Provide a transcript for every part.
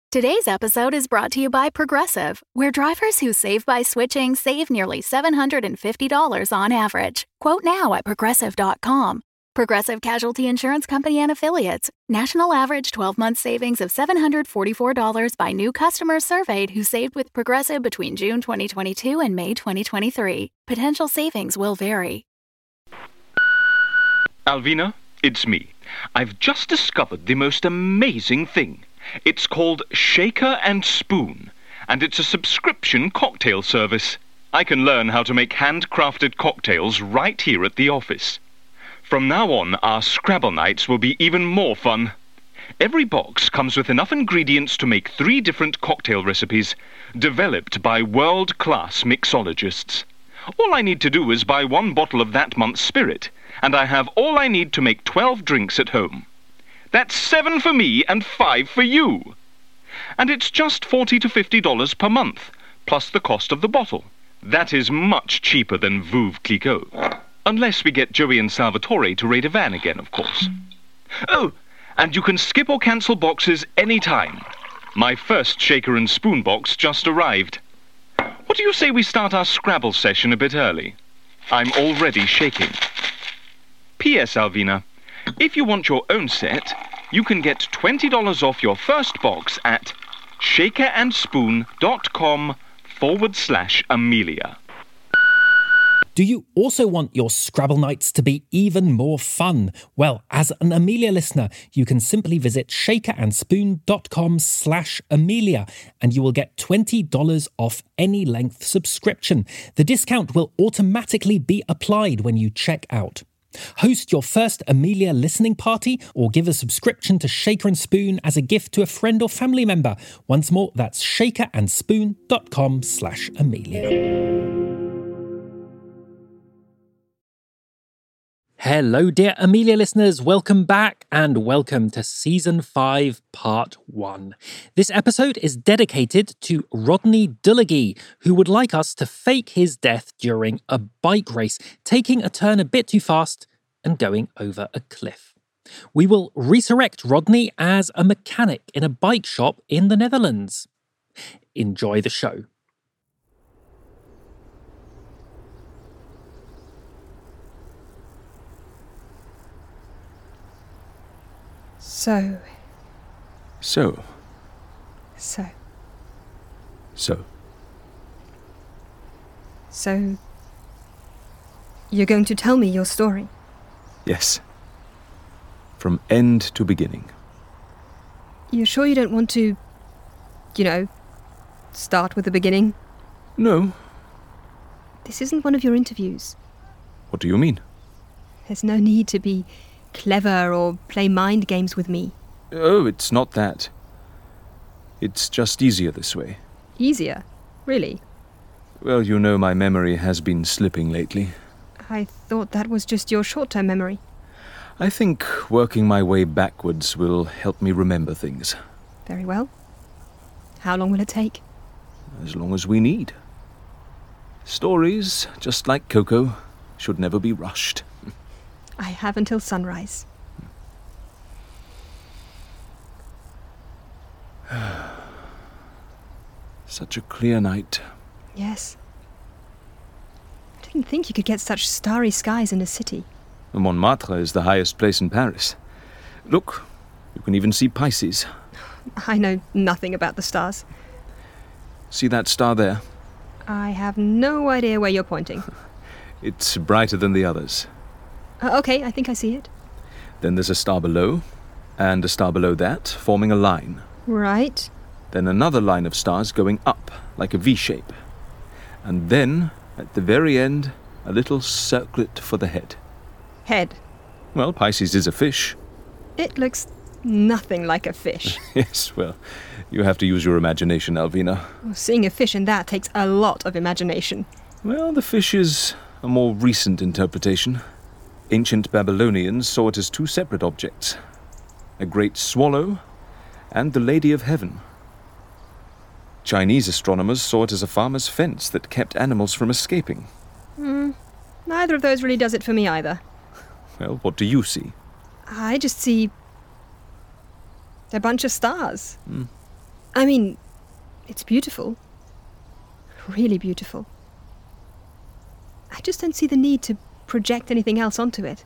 Today's episode is brought to you by Progressive, where drivers who save by switching save nearly $750 on average. Quote now at Progressive.com. Progressive Casualty Insurance Company and Affiliates. National average 12-month savings of $744 by new customers surveyed who saved with Progressive between June 2022 and May 2023. Potential savings will vary. Alvina, it's me. I've just discovered the most amazing thing. It's called Shaker and Spoon, and it's a subscription cocktail service. I can learn how to make handcrafted cocktails right here at the office. From now on, our Scrabble nights will be even more fun. Every box comes with enough ingredients to make 3 different cocktail recipes, developed by world-class mixologists. All I need to do is buy 1 bottle of that month's spirit, and I have all I need to make 12 drinks at home. That's 7 for me and 5 for you. And it's just $40 to $50 per month, plus the cost of the bottle. That is much cheaper than Veuve Clicquot. Unless we get Joey and Salvatore to raid a van again, of course. Oh, and you can skip or cancel boxes any time. My first Shaker and Spoon box just arrived. What do you say we start our Scrabble session a bit early? I'm already shaking. P.S. Alvina, if you want your own set, you can get $20 off your first box at shakerandspoon.com/Amelia. Do you also want your Scrabble nights to be even more fun? Well, as an Amelia listener, you can simply visit shakerandspoon.com/Amelia and you will get $20 off any length subscription. The discount will automatically be applied when you check out. Host your first Amelia listening party or give a subscription to Shaker and Spoon as a gift to a friend or family member. Once more, that's shakerandspoon.com/Amelia. Hello, dear Amelia listeners. Welcome back and welcome to Season 5, Part 1. This episode is dedicated to Rodney Dullagee, who would like us to fake his death during a bike race, taking a turn a bit too fast and going over a cliff. We will resurrect Rodney as a mechanic in a bike shop in the Netherlands. Enjoy the show. So. You're going to tell me your story? Yes. From end to beginning. You sure you don't want to, start with the beginning? No. This isn't one of your interviews. What do you mean? There's no need to be clever or play mind games with me. Oh, it's not that. It's just easier this way. Easier? Really? Well, you know my memory has been slipping lately. I thought that was just your short-term memory. I think working my way backwards will help me remember things. Very well. How long will it take? As long as we need. Stories, just like Coco, should never be rushed. I have until sunrise. Such a clear night. Yes. I didn't think you could get such starry skies in a city. Montmartre is the highest place in Paris. Look, you can even see Pisces. I know nothing about the stars. See that star there? I have no idea where you're pointing. It's brighter than the others. Okay, I think I see it. Then there's a star below, and a star below that, forming a line. Right. Then another line of stars going up, like a V-shape. And then, at the very end, a little circlet for the head. Head? Well, Pisces is a fish. It looks nothing like a fish. Yes, well, you have to use your imagination, Alvina. Well, seeing a fish in that takes a lot of imagination. Well, the fish is a more recent interpretation. Ancient Babylonians saw it as 2 separate objects. A great swallow and the Lady of Heaven. Chinese astronomers saw it as a farmer's fence that kept animals from escaping. Neither of those really does it for me either. Well, what do you see? I just see a bunch of stars. I mean, it's beautiful. Really beautiful. I just don't see the need to project anything else onto it.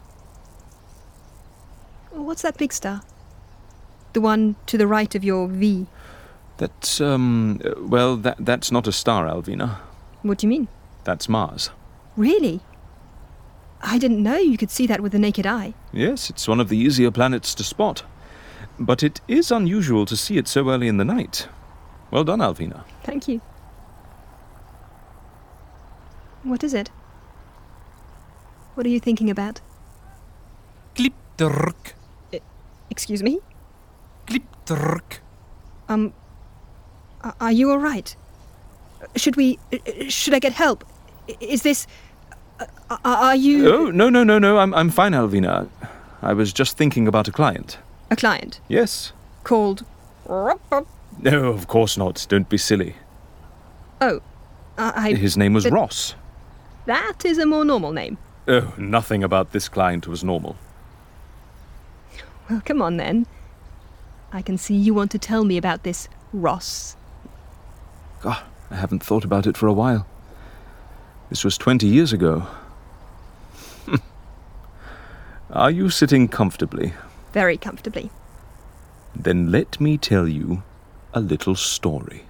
What's that big star? The one to the right of your V. That's, that's not a star, Alvina. What do you mean? That's Mars. Really? I didn't know you could see that with the naked eye. Yes, it's one of the easier planets to spot. But it is unusual to see it so early in the night. Well done, Alvina. Thank you. What is it? What are you thinking about? Glipterk. Excuse me? Glipterk. Are you all right? Should I get help? Is this... Are you... Oh, no, I'm fine, Alvina. I was just thinking about a client. A client? Yes. Called... No, of course not. Don't be silly. Oh, His name was Ross. That is a more normal name. Oh, nothing about this client was normal. Well, come on then. I can see you want to tell me about this Ross. God, I haven't thought about it for a while. This was 20 years ago. Are you sitting comfortably? Very comfortably. Then let me tell you a little story.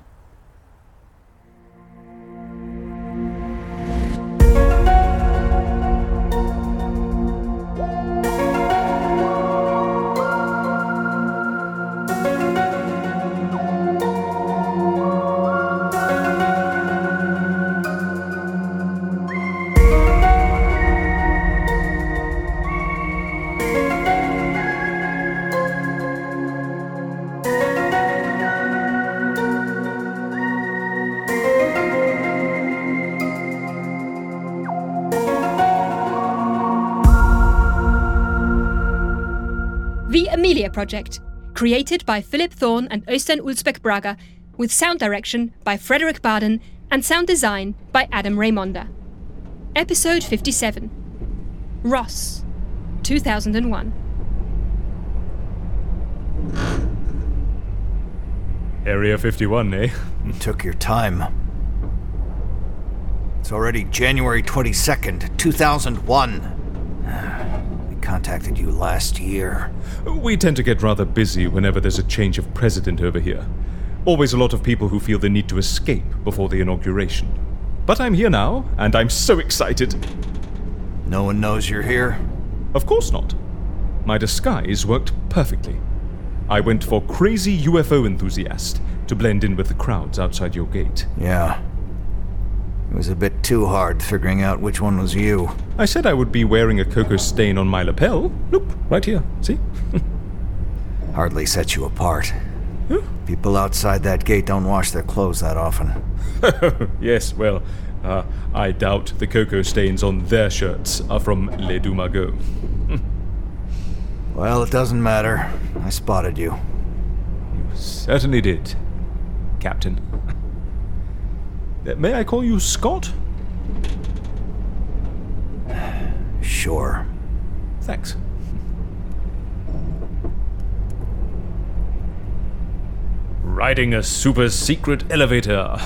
The Amelia Project, created by Philip Thorne and Øystein Ulsbeck Braga, with sound direction by Frederick Baden and sound design by Adam Raymonda. Episode 57. Ross, 2001. Area 51, eh? You took your time. It's already January 22nd, 2001. We contacted you last year. We tend to get rather busy whenever there's a change of president over here. Always a lot of people who feel the need to escape before the inauguration. But I'm here now, and I'm so excited. No one knows you're here? Of course not. My disguise worked perfectly. I went for crazy UFO enthusiast to blend in with the crowds outside your gate. Yeah. It was a bit too hard figuring out which one was you. I said I would be wearing a cocoa stain on my lapel. Look, right here. See? Hardly sets you apart. Huh? People outside that gate don't wash their clothes that often. Yes, well, I doubt the cocoa stains on their shirts are from Les Dumago. Well, it doesn't matter. I spotted you. You certainly did, Captain. May I call you Scott? Sure. Thanks. Riding a super secret elevator.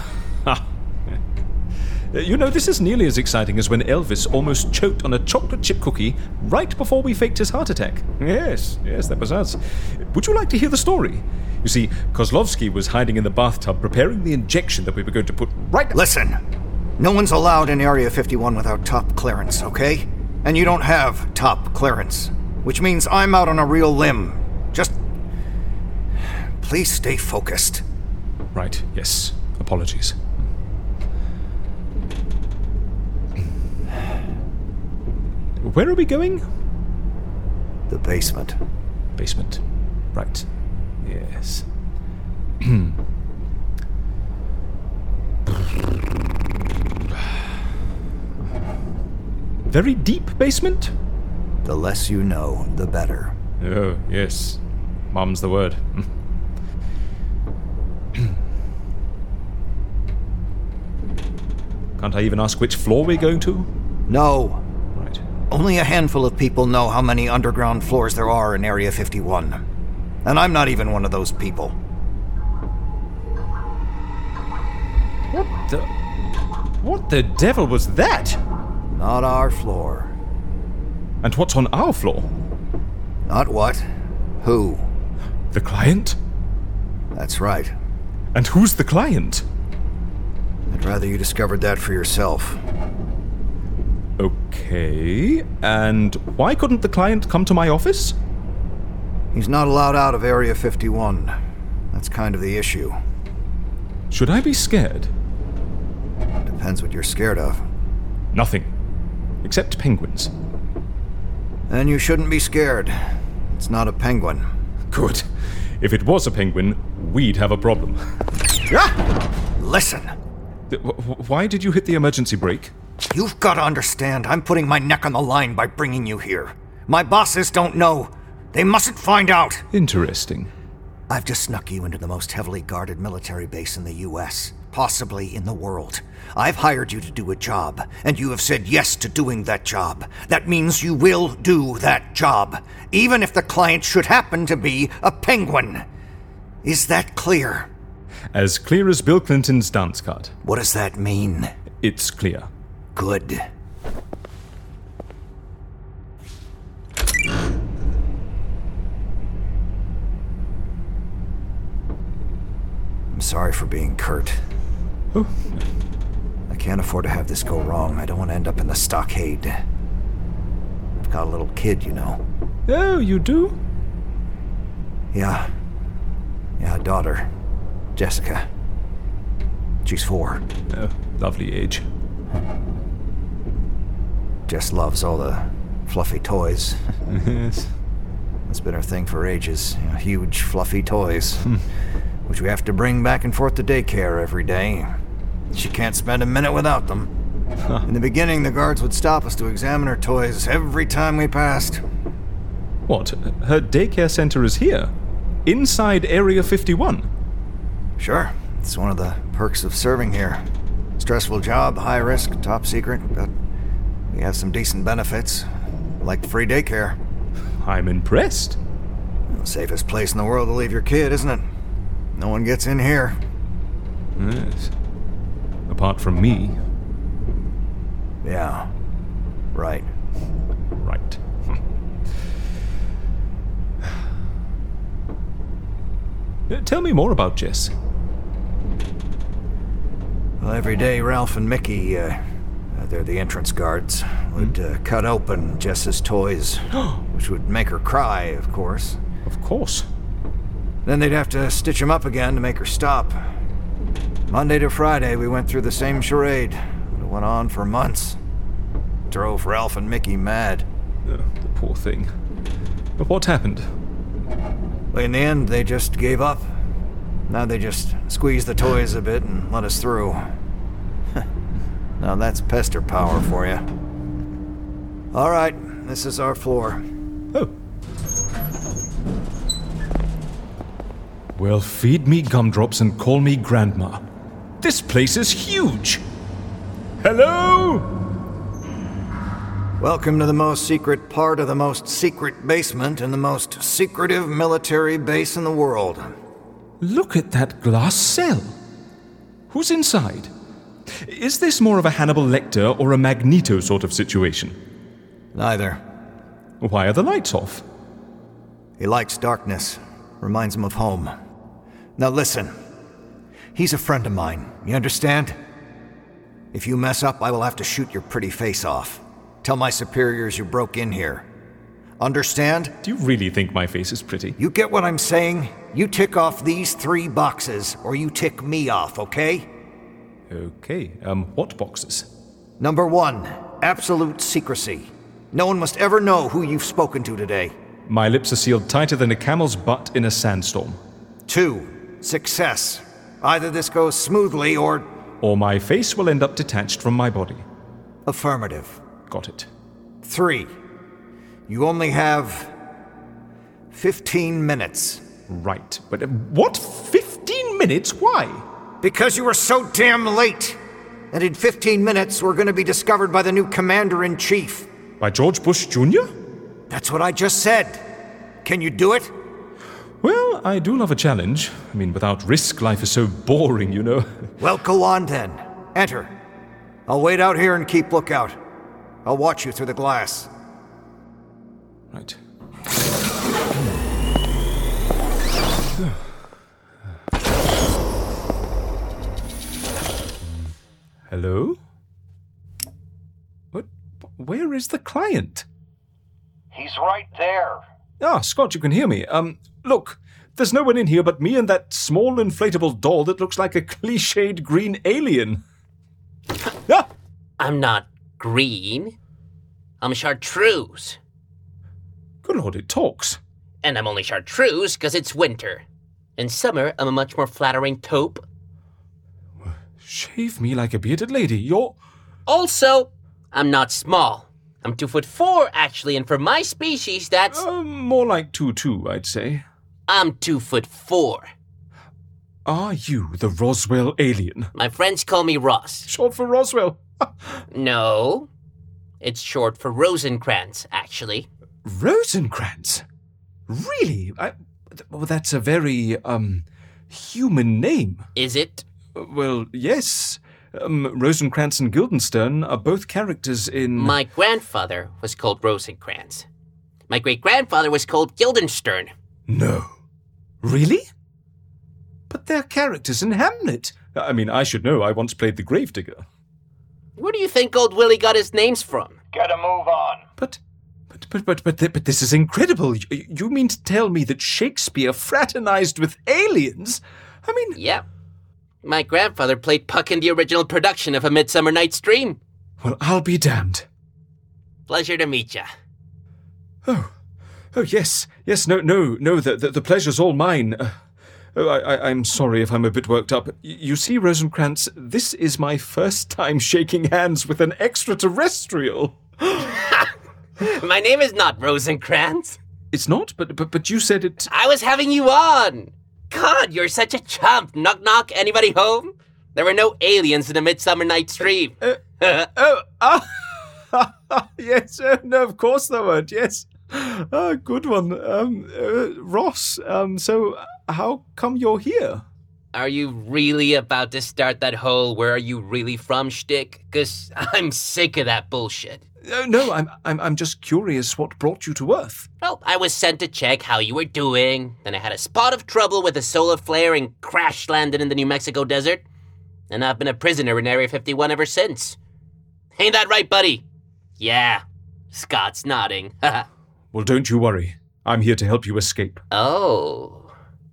You know, this is nearly as exciting as when Elvis almost choked on a chocolate chip cookie right before we faked his heart attack. Yes, that was us. Would you like to hear the story? You see, Kozlovsky was hiding in the bathtub preparing the injection that we were going to put right... Listen, no one's allowed in Area 51 without top clearance, okay? And you don't have top clearance, which means I'm out on a real limb. Just... please stay focused. Right, yes. Apologies. Where are we going? The basement. Basement. Right. Yes. Very deep basement? The less you know, the better. Oh, yes. Mum's the word. Can't I even ask which floor we're going to? No. Right. Only a handful of people know how many underground floors there are in Area 51. And I'm not even one of those people. What the devil was that? Not our floor. And what's on our floor? Not what? Who? The client? That's right. And who's the client? I'd rather you discovered that for yourself. Okay, and why couldn't the client come to my office? He's not allowed out of Area 51. That's kind of the issue. Should I be scared? Depends what you're scared of. Nothing. Except penguins. Then you shouldn't be scared. It's not a penguin. Good. If it was a penguin, we'd have a problem. Ah! Listen! Why did you hit the emergency brake? You've got to understand, I'm putting my neck on the line by bringing you here. My bosses don't know. They mustn't find out. Interesting. I've just snuck you into the most heavily guarded military base in the U.S., possibly in the world. I've hired you to do a job, and you have said yes to doing that job. That means you will do that job, even if the client should happen to be a penguin. Is that clear? As clear as Bill Clinton's dance card. What does that mean? It's clear. Good. I'm sorry for being curt. Oh. I can't afford to have this go wrong. I don't want to end up in the stockade. I've got a little kid, you know. Oh, you do? Yeah, a daughter. Jessica. She's 4. Oh, lovely age. Jess loves all the fluffy toys. Yes. That's been her thing for ages. You know, huge, fluffy toys. Which we have to bring back and forth to daycare every day. She can't spend a minute without them. In the beginning, the guards would stop us to examine her toys every time we passed. What? Her daycare center is here? Inside Area 51? Sure. It's one of the perks of serving here. Stressful job, high risk, top secret, but we have some decent benefits, like free daycare. I'm impressed. The safest place in the world to leave your kid, isn't it? No one gets in here. Yes. Apart from me. Yeah. Right. Right. Tell me more about Jess. Well, every day Ralph and Mickey, they're the entrance guards, would cut open Jess's toys, which would make her cry, of course. Of course. Then they'd have to stitch them up again to make her stop. Monday to Friday, we went through the same charade. It went on for months. Drove Ralph and Mickey mad. The poor thing. But what happened? In the end, they just gave up. Now they just squeeze the toys a bit and let us through. Now that's pester power for you. All right, this is our floor. Oh. Well, feed me gumdrops and call me Grandma. This place is huge! Hello? Welcome to the most secret part of the most secret basement in the most secretive military base in the world. Look at that glass cell. Who's inside? Is this more of a Hannibal Lecter or a Magneto sort of situation? Neither. Why are the lights off? He likes darkness. Reminds him of home. Now listen. He's a friend of mine. You understand? If you mess up, I will have to shoot your pretty face off. Tell my superiors you broke in here. Understand? Do you really think my face is pretty? You get what I'm saying? You tick off these 3 boxes, or you tick me off, okay? Okay, what boxes? Number 1, absolute secrecy. No one must ever know who you've spoken to today. My lips are sealed tighter than a camel's butt in a sandstorm. 2, success. Either this goes smoothly or my face will end up detached from my body. Affirmative. Got it. 3, you only have 15 minutes. Right, but what? 15 minutes? Why? Because you were so damn late. And in 15 minutes, we're going to be discovered by the new Commander-in-Chief. By George Bush Jr.? That's what I just said. Can you do it? Well, I do love a challenge. I mean, without risk, life is so boring, you know. Well, go on then. Enter. I'll wait out here and keep lookout. I'll watch you through the glass. Right. Hello? What? Where is the client? He's right there. Ah, Scott, you can hear me. Look, there's no one in here but me and that small inflatable doll that looks like a cliched green alien. Ah! I'm not green. I'm chartreuse. Good Lord, it talks. And I'm only chartreuse because it's winter. In summer, I'm a much more flattering taupe. Shave me like a bearded lady. You're... Also, I'm not small. I'm 2'4", actually, and for my species, that's... more like 2'2", I'd say. I'm 2'4". Are you the Roswell alien? My friends call me Ross. Short for Roswell. No. It's short for Rosencrantz, actually. Rosencrantz? Really? Well, that's a very, human name. Is it? Well, yes. Rosencrantz and Guildenstern are both characters in... My grandfather was called Rosencrantz. My great-grandfather was called Guildenstern. No. Really? But they're characters in Hamlet. I mean, I should know. I once played the gravedigger. Where do you think old Willie got his names from? Get a move on. But this is incredible. You mean to tell me that Shakespeare fraternized with aliens? I mean... Yeah. My grandfather played Puck in the original production of A Midsummer Night's Dream. Well, I'll be damned. Pleasure to meet ya. Oh, yes, no, the pleasure's all mine. I'm sorry if I'm a bit worked up. You see, Rosencrantz, this is my first time shaking hands with an extraterrestrial. My name is not Rosencrantz. It's not, but you said it... I was having you on. God, you're such a chump. Knock, knock, anybody home? There were no aliens in A Midsummer Night's Dream. Yes, no, of course there weren't, yes. Good one. Ross, so how come you're here? Are you really about to start that whole where are you really from shtick? 'Cause I'm sick of that bullshit. No, I'm just curious what brought you to Earth. Well, I was sent to check how you were doing. Then I had a spot of trouble with a solar flare and crash landed in the New Mexico desert. And I've been a prisoner in Area 51 ever since. Ain't that right, buddy? Yeah. Scott's nodding. Well, don't you worry. I'm here to help you escape. Oh.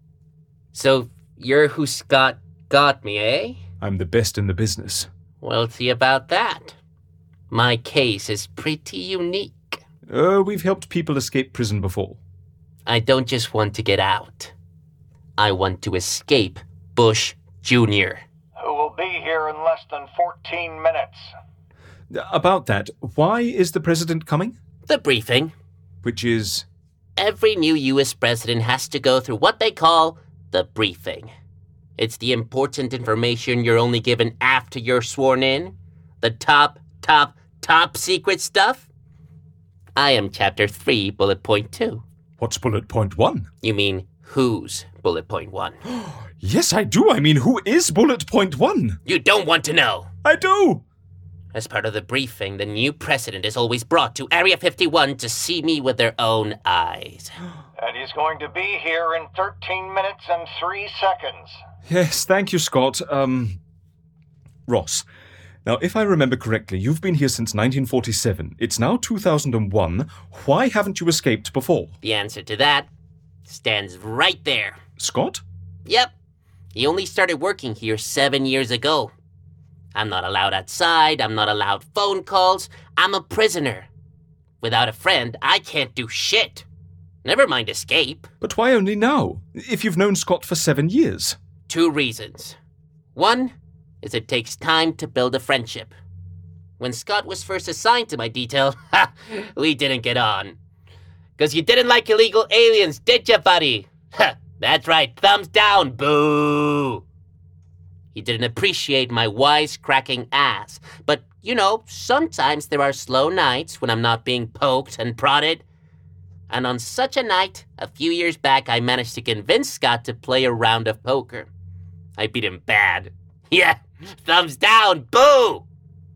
So you're who Scott got me, eh? I'm the best in the business. Well, see about that. My case is pretty unique. We've helped people escape prison before. I don't just want to get out. I want to escape Bush Jr. Who will be here in less than 14 minutes. About that, why is the president coming? The briefing. Which is... Every new U.S. president has to go through what they call the briefing. It's the important information you're only given after you're sworn in. The top secret stuff. I am Chapter 3, Bullet Point 2. What's Bullet Point 1? You mean, who's Bullet Point 1? Yes, I do. I mean, who is Bullet Point 1? You don't want to know. I do. As part of the briefing, the new president is always brought to Area 51 to see me with their own eyes. And he's going to be here in 13 minutes and 3 seconds. Yes, thank you, Scott. Ross, now, if I remember correctly, you've been here since 1947. It's now 2001. Why haven't you escaped before? The answer to that stands right there. Scott? Yep. He only started working here 7 years ago. I'm not allowed outside. I'm not allowed phone calls. I'm a prisoner. Without a friend, I can't do shit. Never mind escape. But why only now, if you've known Scott for 7 years? 2 reasons. One is it takes time to build a friendship. When Scott was first assigned to my detail, we didn't get on. 'Cause you didn't like illegal aliens, did ya, buddy? That's right, thumbs down, boo! He didn't appreciate my wisecracking ass. But, sometimes there are slow nights when I'm not being poked and prodded. And on such a night, a few years back, I managed to convince Scott to play a round of poker. I beat him bad. Yeah, thumbs down, boo!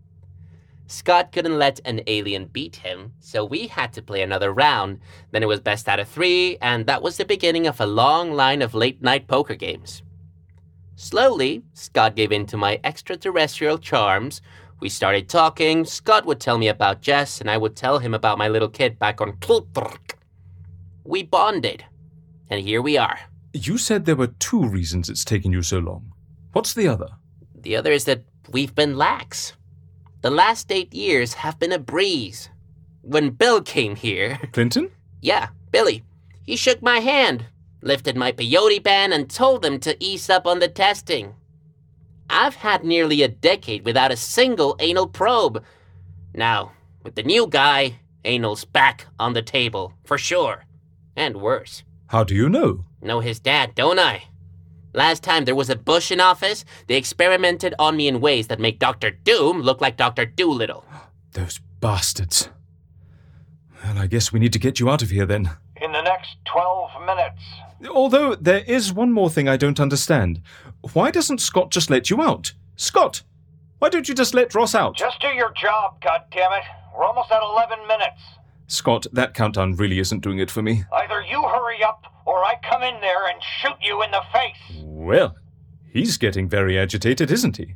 Scott couldn't let an alien beat him, so we had to play another round. Then it was best out of 3, and that was the beginning of a long line of late-night poker games. Slowly, Scott gave in to my extraterrestrial charms. We started talking. Scott would tell me about Jess, and I would tell him about my little kid back on Klutvrk. We bonded, and here we are. You said there were 2 reasons it's taken you so long. What's the other? The other is that we've been lax. The last 8 years have been a breeze. When Bill came here... Clinton? Yeah, Billy. He shook my hand, lifted my peyote ban, and told them to ease up on the testing. I've had nearly a decade without a single anal probe. Now, with the new guy, anal's back on the table, for sure. And worse. How do you know? Know his dad, don't I? Last time there was a Bush in office, they experimented on me in ways that make Dr. Doom look like Dr. Doolittle. Those bastards. Well, I guess we need to get you out of here then. In the next 12 minutes. Although, there is one more thing I don't understand. Why doesn't Scott just let you out? Scott! Why don't you just let Ross out? Just do your job, goddammit. We're almost at 11 minutes. Scott, that countdown really isn't doing it for me. Either you hurry up, or I come in there and shoot you in the face. Well, he's getting very agitated, isn't he?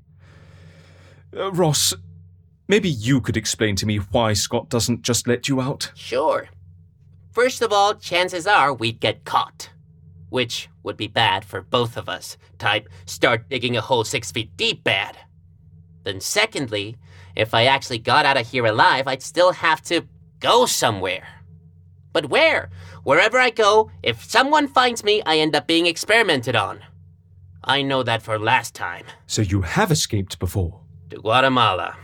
Ross, maybe you could explain to me why Scott doesn't just let you out? Sure. First of all, chances are we'd get caught. Which would be bad for both of us. Type, start digging a hole 6 feet deep bad. Then secondly, if I actually got out of here alive, I'd still have to go somewhere. But where? Wherever I go, if someone finds me, I end up being experimented on. I know that for last time. So you have escaped before? To Guatemala.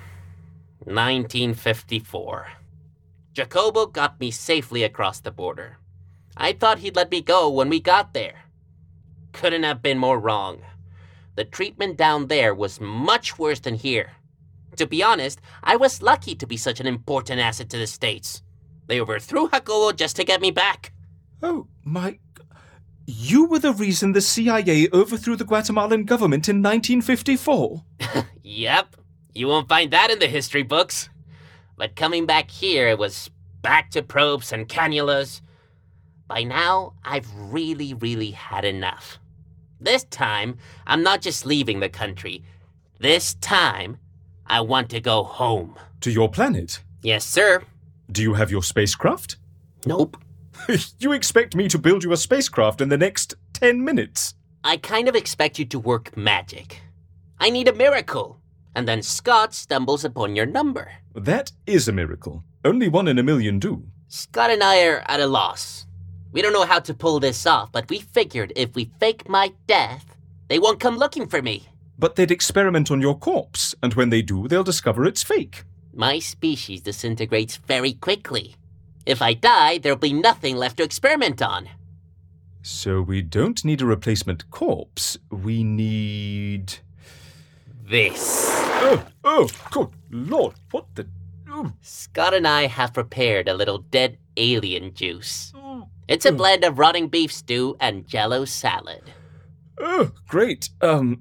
1954. Jacobo got me safely across the border. I thought he'd let me go when we got there. Couldn't have been more wrong. The treatment down there was much worse than here. To be honest, I was lucky to be such an important asset to the States. They overthrew Jacobo just to get me back. Oh, my... You were the reason the CIA overthrew the Guatemalan government in 1954? Yep. You won't find that in the history books. But coming back here, it was back to probes and cannulas. By now, I've really had enough. This time, I'm not just leaving the country. This time, I want to go home. To your planet? Yes, sir. Do you have your spacecraft? Nope. You expect me to build you a spacecraft in the next 10 minutes? I kind of expect you to work magic. I need a miracle. And then Scott stumbles upon your number. That is a miracle. Only 1 in a million do. Scott and I are at a loss. We don't know how to pull this off, but we figured if we fake my death, they won't come looking for me. But they'd experiment on your corpse, and when they do, they'll discover it's fake. My species disintegrates very quickly. If I die, there'll be nothing left to experiment on. So we don't need a replacement corpse. We need... this. Oh, good Lord, what the... Oh. Scott and I have prepared a little dead alien juice. It's a blend of rotting beef stew and Jell-O salad. Oh, great.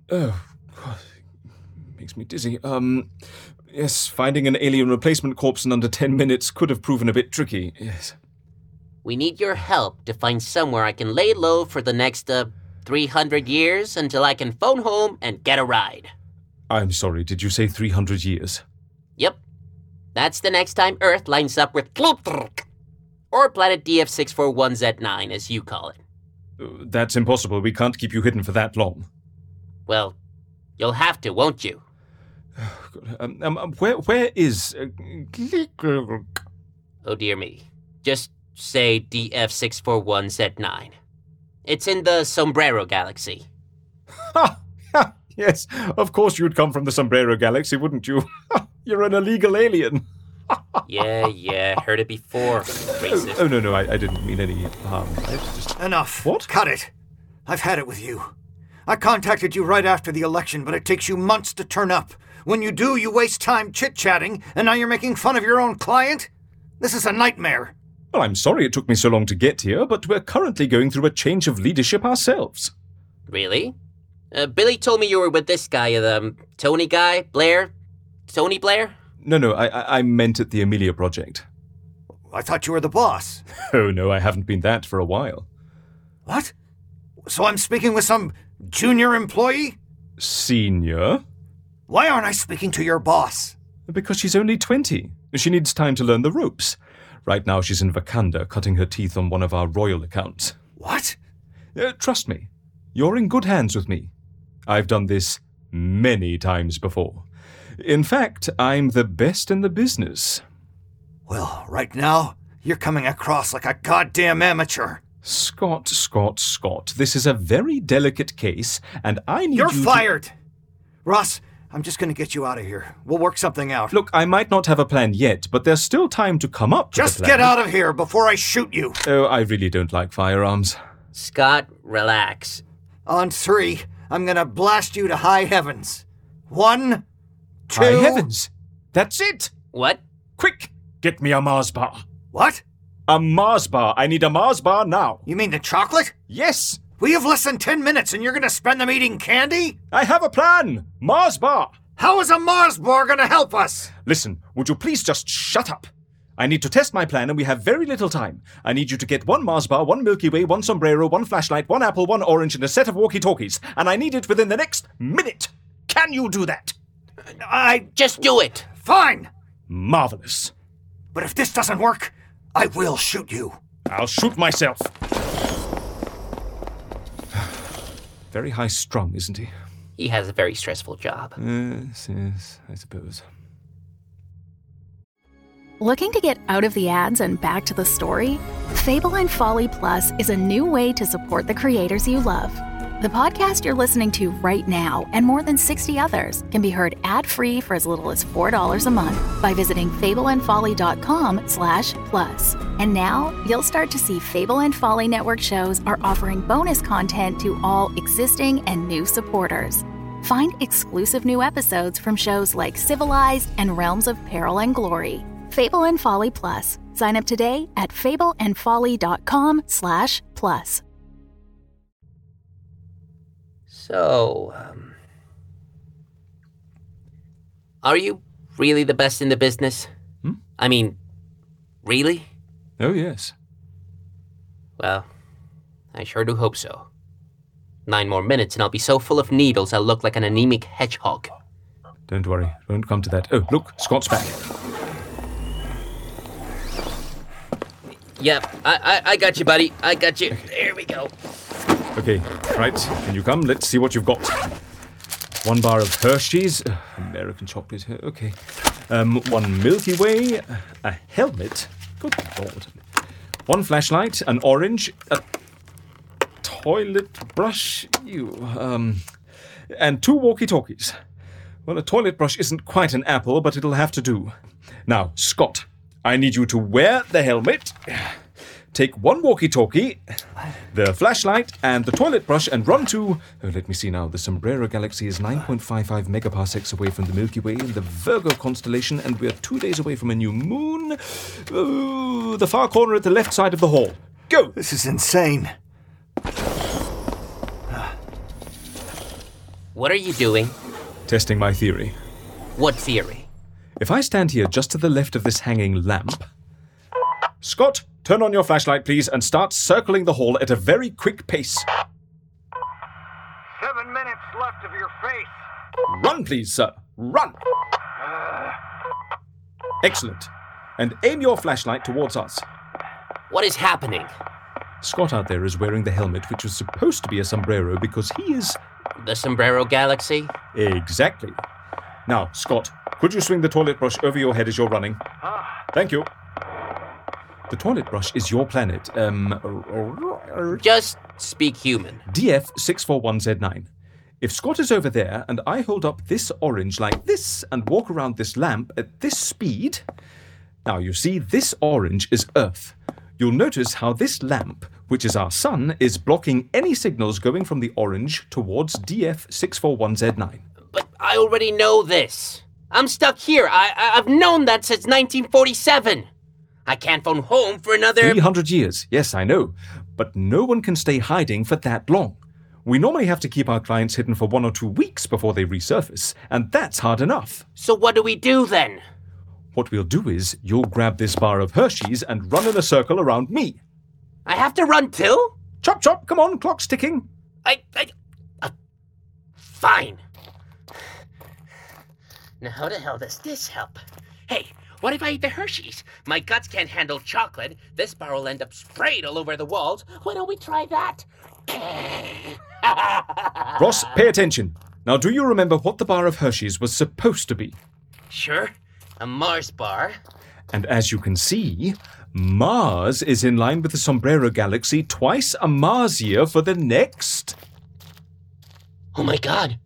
Makes me dizzy. Yes, finding an alien replacement corpse in under 10 minutes could have proven a bit tricky, yes. We need your help to find somewhere I can lay low for the next, 300 years until I can phone home and get a ride. I'm sorry, did you say 300 years? Yep. That's the next time Earth lines up with Klutvrk, or planet DF641Z9, as you call it. That's impossible. We can't keep you hidden for that long. Well, you'll have to, won't you? Where is... Oh, dear me. Just say DF641Z9. It's in the Sombrero Galaxy. Ha! Ha! Yes, of course you'd come from the Sombrero Galaxy, wouldn't you? You're an illegal alien. Yeah, heard it before. Racist. Oh, no, I didn't mean any harm. Enough. What? Cut it. I've had it with you. I contacted you right after the election, but it takes you months to turn up. When you do, you waste time chit-chatting, and now you're making fun of your own client? This is a nightmare. Well, I'm sorry it took me so long to get here, but we're currently going through a change of leadership ourselves. Really? Billy told me you were with this guy, the Tony guy, Blair? Tony Blair? No, I meant at the Amelia project. I thought you were the boss. Oh, no, I haven't been that for a while. What? So I'm speaking with some junior employee? Senior? Why aren't I speaking to your boss? Because she's only 20. She needs time to learn the ropes. Right now she's in Wakanda, cutting her teeth on one of our royal accounts. What? Trust me, you're in good hands with me. I've done this many times before. In fact, I'm the best in the business. Well, right now, you're coming across like a goddamn amateur. Scott, this is a very delicate case, and I need You're you fired! Ross, I'm just gonna get you out of here. We'll work something out. Look, I might not have a plan yet, but there's still time to come up with a plan. Just get out of here before I shoot you! Oh, I really don't like firearms. Scott, relax. On 3, I'm gonna blast you to high heavens. 1, 2... High heavens! That's it! What? Quick! Get me a Mars bar. What? A Mars bar. I need a Mars bar now. You mean the chocolate? Yes! We have less than 10 minutes and you're gonna spend them eating candy? I have a plan! Mars bar! How is a Mars bar gonna help us? Listen, would you please just shut up? I need to test my plan and we have very little time. I need you to get 1 Mars bar, 1 Milky Way, 1 sombrero, 1 flashlight, 1 apple, 1 orange, and a set of walkie-talkies. And I need it within the next minute. Can you do that? Just do it. Fine! Marvelous. But if this doesn't work, I will shoot you. I'll shoot myself. Very high-strung, isn't he? He has a very stressful job. Yes, I suppose. Looking to get out of the ads and back to the story? Fable and Folly Plus is a new way to support the creators you love. The podcast you're listening to right now and more than 60 others can be heard ad-free for as little as $4 a month by visiting fableandfolly.com/plus. And now you'll start to see Fable and Folly Network shows are offering bonus content to all existing and new supporters. Find exclusive new episodes from shows like Civilized and Realms of Peril and Glory. Fable and Folly Plus. Sign up today at fableandfolly.com/plus. So, are you really the best in the business? I mean, really? Oh, yes. Well, I sure do hope so. 9 more minutes and I'll be so full of needles I'll look like an anemic hedgehog. Don't worry, it won't come to that. Oh, look, Scott's back. Yep, I got you, buddy. I got you. Okay. There we go. Okay, right, can you come? Let's see what you've got. 1 bar of Hershey's, American chocolate, okay. 1 Milky Way, a helmet, good lord. 1 flashlight, an orange, a toilet brush, and 2 walkie-talkies. Well, a toilet brush isn't quite an apple, but it'll have to do. Now, Scott, I need you to wear the helmet, take 1 walkie-talkie, the flashlight, and the toilet brush, and run to... Oh, let me see now. The Sombrero Galaxy is 9.55 megaparsecs away from the Milky Way in the Virgo constellation, and we're 2 days away from a new moon. Oh, the far corner at the left side of the hall. Go! This is insane. What are you doing? Testing my theory. What theory? If I stand here just to the left of this hanging lamp... Scott, turn on your flashlight, please, and start circling the hall at a very quick pace. 7 minutes left of your face. Run, please, sir. Run! Excellent. And aim your flashlight towards us. What is happening? Scott out there is wearing the helmet, which was supposed to be a sombrero because he is... The Sombrero Galaxy? Exactly. Now, Scott, could you swing the toilet brush over your head as you're running? Thank you. The toilet brush is your planet. Just speak human. DF641Z9. If Scott is over there and I hold up this orange like this and walk around this lamp at this speed... Now, you see, this orange is Earth. You'll notice how this lamp, which is our sun, is blocking any signals going from the orange towards DF641Z9. But I already know this. I'm stuck here. I've known that since 1947. I can't phone home for another... 300 years, yes, I know. But no one can stay hiding for that long. We normally have to keep our clients hidden for 1 or 2 weeks before they resurface, and that's hard enough. So what do we do then? What we'll do is, you'll grab this bar of Hershey's and run in a circle around me. I have to run too? Chop chop, come on, clock's ticking. Fine. Now how the hell does this help? Hey, what if I eat the Hershey's? My guts can't handle chocolate. This bar will end up sprayed all over the walls. Why don't we try that? Ross, pay attention. Now, do you remember what the bar of Hershey's was supposed to be? Sure, a Mars bar. And as you can see, Mars is in line with the Sombrero Galaxy twice a Mars year for the next... Oh my god.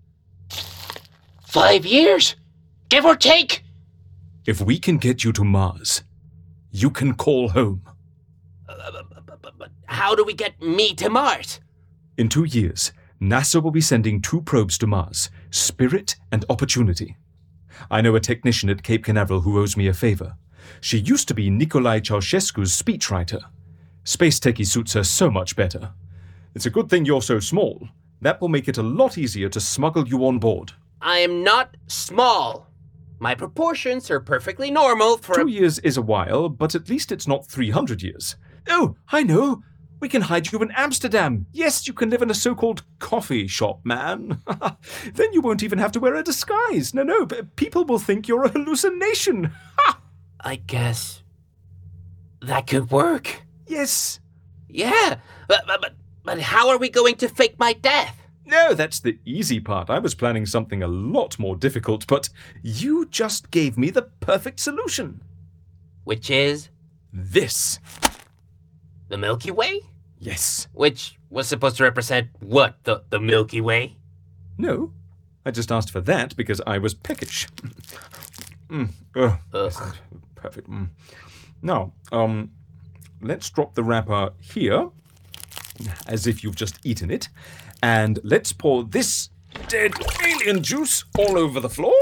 5 years! Give or take! If we can get you to Mars, you can call home. But how do we get me to Mars? In 2 years, NASA will be sending 2 probes to Mars, Spirit and Opportunity. I know a technician at Cape Canaveral who owes me a favor. She used to be Nicolae Ceausescu's speechwriter. Space techie suits her so much better. It's a good thing you're so small. That will make it a lot easier to smuggle you on board. I am not small. My proportions are perfectly normal for 2 years is a while, but at least it's not 300 years. Oh, I know. We can hide you in Amsterdam. Yes, you can live in a so-called coffee shop, man. Then you won't even have to wear a disguise. No, people will think you're a hallucination. I guess that could work. Yes. Yeah, but how are we going to fake my death? No, that's the easy part. I was planning something a lot more difficult, but you just gave me the perfect solution. Which is? This. The Milky Way? Yes. Which was supposed to represent what, the Milky Way? No, I just asked for that because I was peckish. Perfect. Now, let's drop the wrapper here, as if you've just eaten it, and let's pour this dead alien juice all over the floor.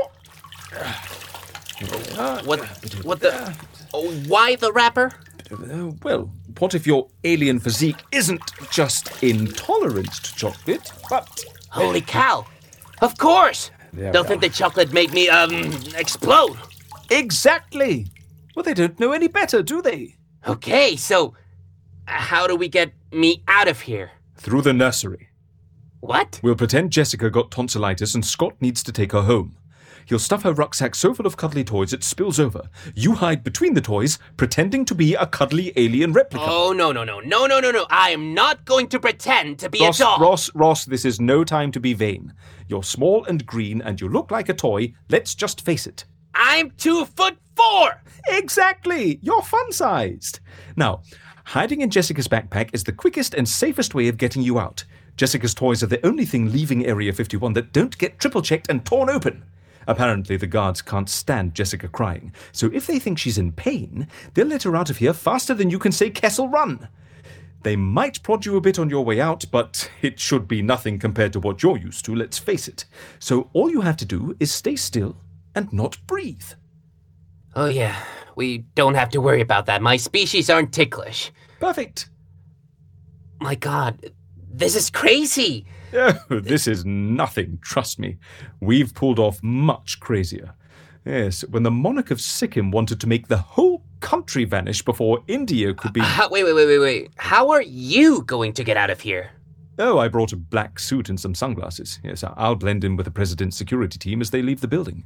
What the... Oh, why the wrapper? Well, what if your alien physique isn't just intolerant to chocolate, but... Holy cow! Of course! They'll think the chocolate made me, explode! Exactly! Well, they don't know any better, do they? Okay, so... how do we get me out of here? Through the nursery. What? We'll pretend Jessica got tonsillitis and Scott needs to take her home. He'll stuff her rucksack so full of cuddly toys it spills over. You hide between the toys, pretending to be a cuddly alien replica. Oh, no. I am not going to pretend to be a doll. Ross, this is no time to be vain. You're small and green and you look like a toy. Let's just face it. I'm 2'4". Exactly! You're fun-sized. Now, hiding in Jessica's backpack is the quickest and safest way of getting you out. Jessica's toys are the only thing leaving Area 51 that don't get triple-checked and torn open. Apparently, the guards can't stand Jessica crying, so if they think she's in pain, they'll let her out of here faster than you can say Kessel Run. They might prod you a bit on your way out, but it should be nothing compared to what you're used to, let's face it. So all you have to do is stay still and not breathe. Oh yeah, we don't have to worry about that. My species aren't ticklish. Perfect. My god, this is crazy. Oh, this is nothing, trust me. We've pulled off much crazier. Yes, when the monarch of Sikkim wanted to make the whole country vanish before India could be... Wait. How are you going to get out of here? Oh, I brought a black suit and some sunglasses. Yes, I'll blend in with the president's security team as they leave the building.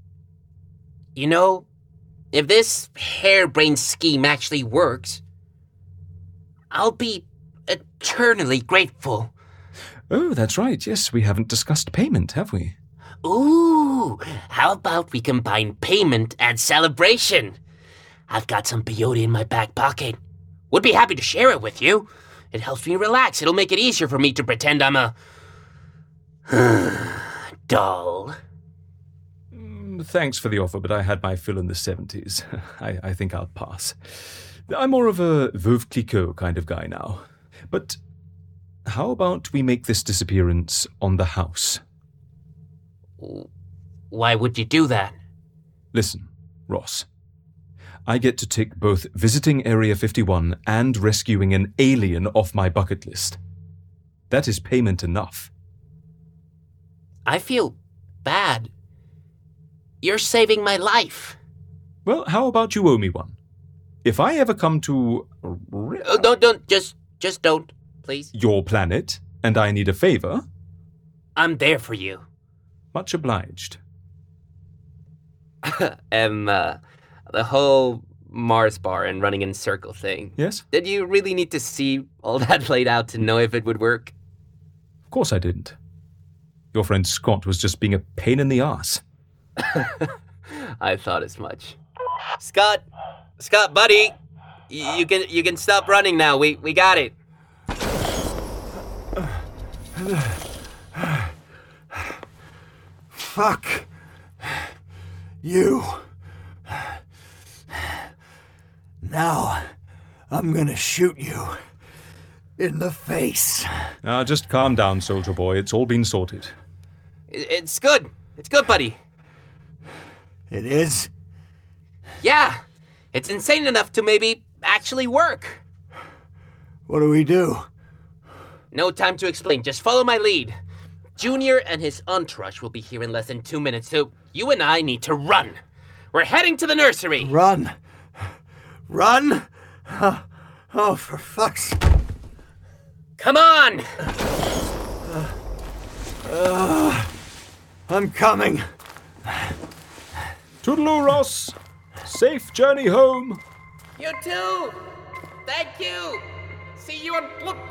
You know, if this harebrained scheme actually works, I'll be eternally grateful. Oh, that's right. Yes, we haven't discussed payment, have we? Ooh, how about we combine payment and celebration? I've got some peyote in my back pocket. Would be happy to share it with you. It helps me relax. It'll make it easier for me to pretend I'm a... doll. Thanks for the offer, but I had my fill in the 70s. I think I'll pass. I'm more of a Veuve Clicquot kind of guy now. But how about we make this disappearance on the house? Why would you do that? Listen, Ross. I get to tick both visiting Area 51 and rescuing an alien off my bucket list. That is payment enough. I feel bad. You're saving my life. Well, how about you owe me one? If I ever come to... Don't, just don't, please. Your planet, and I need a favor... I'm there for you. Much obliged. The whole Mars bar and running in circle thing. Yes? Did you really need to see all that played out to know if it would work? Of course I didn't. Your friend Scott was just being a pain in the ass. I thought as much. Scott, buddy, you can stop running now. We got it. Fuck you. Now, I'm gonna shoot you in the face. Now, just calm down, soldier boy. It's all been sorted. It's good. It's good, buddy. It is? Yeah, it's insane enough to maybe actually work. What do we do? No time to explain, just follow my lead. Junior and his entourage will be here in less than 2 minutes, so you and I need to run. We're heading to the nursery. Run? Run? Oh, for fuck's... Come on! I'm coming. Toodaloo, Ross. Safe journey home. You too! Thank you! See you on...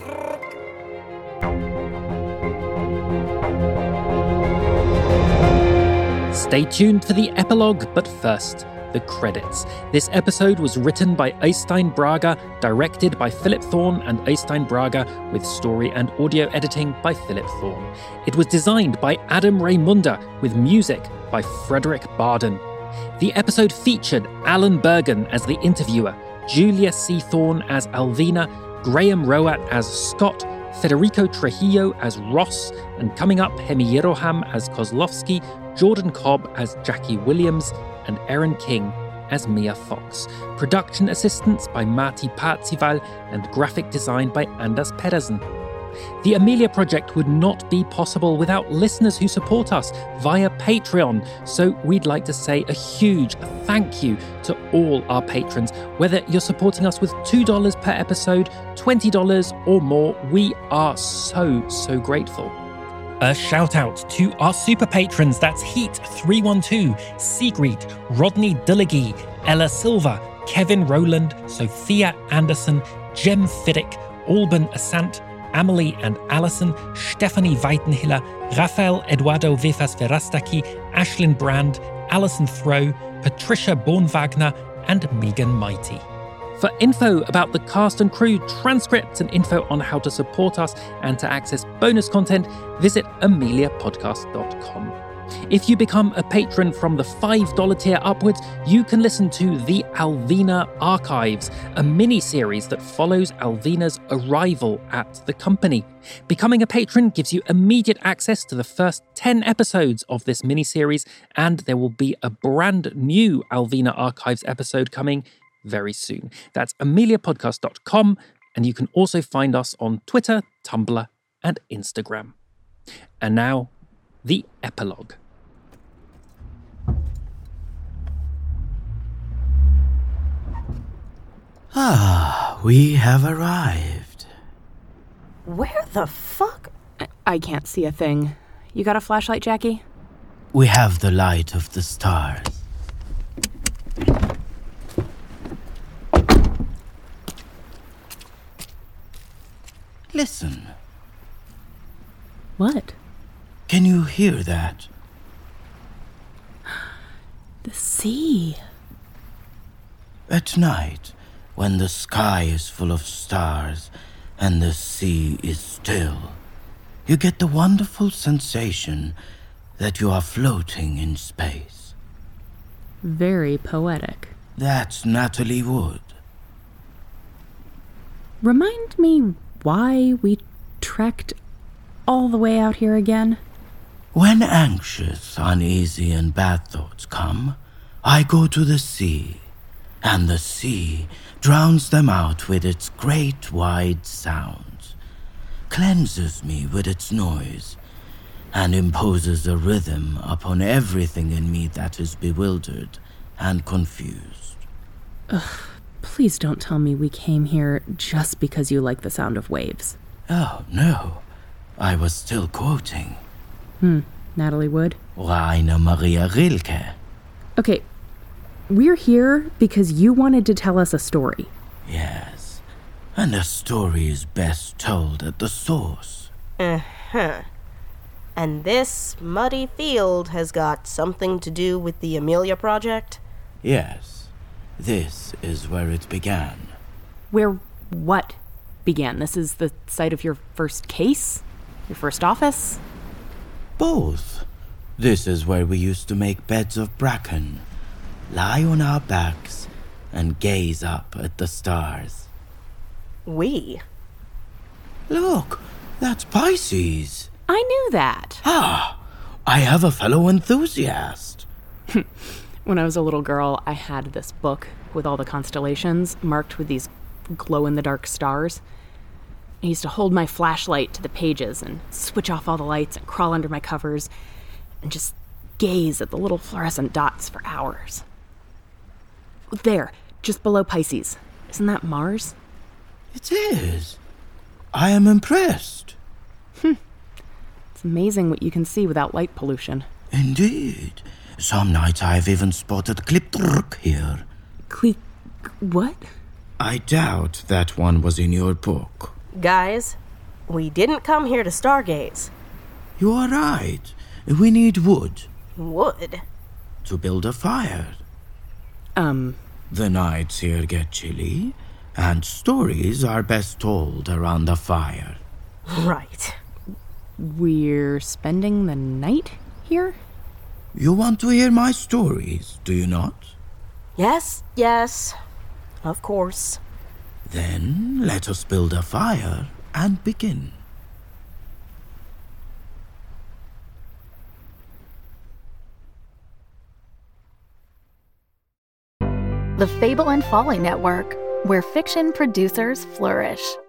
Stay tuned for the epilogue, but first, the credits. This episode was written by Øystein Brage, directed by Philip Thorne and Øystein Brage, with story and audio editing by Philip Thorne. It was designed by Adam Raymunda, with music by Frederick Barden. The episode featured Alan Bergen as the interviewer, Julia C. Thorne as Alvina, Graham Rowat as Scott, Federico Trujillo as Ross, and coming up, Hemi Yeroham as Kozlovsky, Jordan Cobb as Jackie Williams, and Erin King as Mia Fox. Production assistance by Marty Parzival and graphic design by Anders Pedersen. The Amelia Project would not be possible without listeners who support us via Patreon, so we'd like to say a huge thank you to all our patrons. Whether you're supporting us with $2 per episode, $20 or more, we are so grateful. A shout out to our super patrons, that's Heat312, Sigrid, Rodney Dillagi, Ella Silva, Kevin Rowland, Sophia Anderson, Jem Fiddick, Alban Asant, Amelie and Alison, Stephanie Weitenhiller, Rafael Eduardo Vefas Verastaki, Ashlyn Brand, Alison Throw, Patricia Born-Wagner, and Megan Mighty. For info about the cast and crew, transcripts and info on how to support us and to access bonus content, visit ameliapodcast.com. If you become a patron from the $5 tier upwards, you can listen to The Alvina Archives, a mini-series that follows Alvina's arrival at the company. Becoming a patron gives you immediate access to the first 10 episodes of this mini-series, and there will be a brand new Alvina Archives episode coming very soon. That's ameliapodcast.com, and you can also find us on Twitter, Tumblr, and Instagram. And now, the epilogue. We have arrived. Where the fuck? I can't see a thing. You got a flashlight, Jackie? We have the light of the stars. Listen. What? Can you hear that? The sea. At night, when the sky is full of stars and the sea is still, you get the wonderful sensation that you are floating in space. Very poetic. That's Natalie Wood. Remind me why we trekked all the way out here again? When anxious, uneasy, and bad thoughts come, I go to the sea, and the sea drowns them out with its great wide sounds. cleanses me with its noise, and imposes a rhythm upon everything in me that is bewildered and confused. Ugh, please don't tell me we came here just because you like the sound of waves. Oh, no. I was still quoting. Natalie Wood? Rainer Maria Rilke. Okay, we're here because you wanted to tell us a story. Yes, and a story is best told at the source. Uh-huh. And this muddy field has got something to do with the Amelia Project? Yes, this is where it began. Where what began? This is the site of your first case? Your first office? Both. This is where we used to make beds of bracken, lie on our backs, and gaze up at the stars. We? Look, that's Pisces. I knew that. Ah, I have a fellow enthusiast. When I was a little girl, I had this book with all the constellations marked with these glow-in-the-dark stars. I used to hold my flashlight to the pages and switch off all the lights and crawl under my covers and just gaze at the little fluorescent dots for hours. There, just below Pisces. Isn't that Mars? It is. I am impressed. It's amazing what you can see without light pollution. Indeed. Some nights I've even spotted Kliptruk here. What? I doubt that one was in your book. Guys, we didn't come here to stargaze. You are right. We need wood. Wood? To build a fire. The nights here get chilly, and stories are best told around the fire. Right. We're spending the night here? You want to hear my stories, do you not? Yes, of course. Then let us build a fire and begin. The Fable and Folly Network, where fiction producers flourish.